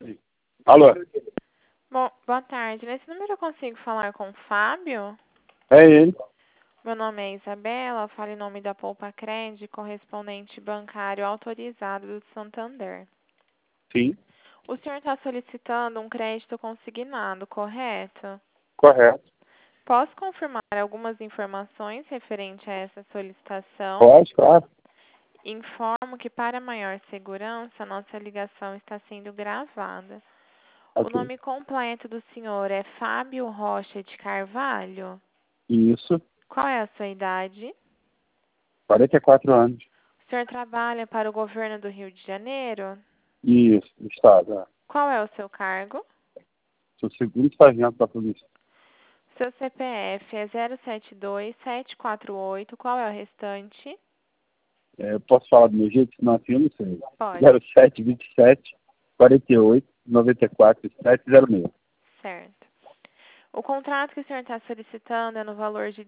Alô? Bom, boa tarde. Nesse número eu consigo falar com o Fábio? É ele? Meu nome é Isabela, falo em nome da Poupa Cred, correspondente bancário autorizado do Santander. Sim, O senhor está solicitando um crédito consignado, correto? correto. Posso confirmar algumas informações referente a essa solicitação? Pode, claro. Informo que, para maior segurança, nossa ligação está sendo gravada. O Ok. nome completo do senhor é Fábio Rocha de Carvalho? Isso, Qual é a sua idade? 44 anos. O senhor trabalha para o governo do Rio de Janeiro? Isso, estado. Qual é o seu cargo? Sou segundo sargento da polícia. Seu CPF é 072748. Qual é o restante? Eu posso falar do meu jeito, senão assim eu não sei. Pode. 0727 48 94 706. Certo. O contrato que o senhor está solicitando é no valor de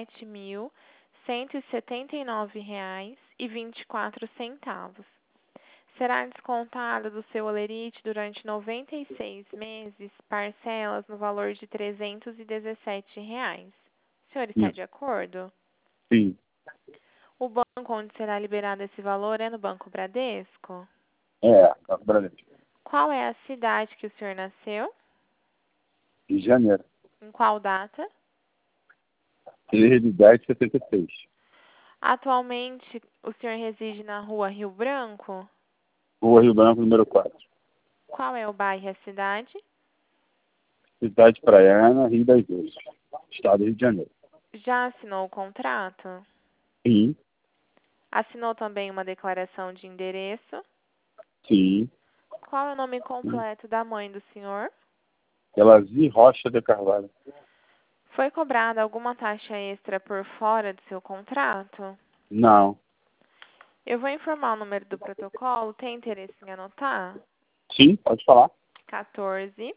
R$ 17.179,24. Será descontado do seu holerite durante 96 meses, parcelas no valor de R$ 317. O senhor está Isso, de acordo? sim. O banco onde será liberado esse valor é no Banco Bradesco? Tá Brasil. Qual é a cidade que o senhor nasceu? Rio de Janeiro. Em qual data? 13 de 10 de 76. Atualmente, o senhor reside na rua Rio Branco? Rua Rio Branco, número 4. Qual é o bairro e a cidade? Cidade Praiana, Rio das Ostras. Estado do Rio de Janeiro. Já assinou o contrato? Sim, Assinou também uma declaração de endereço? sim. Qual é o nome completo da mãe do senhor? Elazi Rocha de Carvalho. Foi cobrada alguma taxa extra por fora do seu contrato? Não. Eu vou informar o número do protocolo. Tem interesse em anotar? Sim, pode falar. 14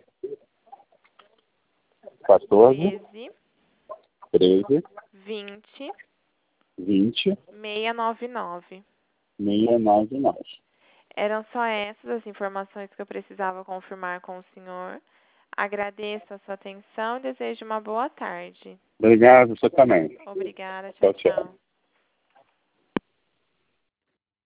14, 13 13, 20 20, 699. 699. Eram só essas as informações que eu precisava confirmar com o senhor. Agradeço a sua atenção e desejo uma boa tarde. Obrigado, você também. Obrigada. Tchau, Tchau, tchau. tchau.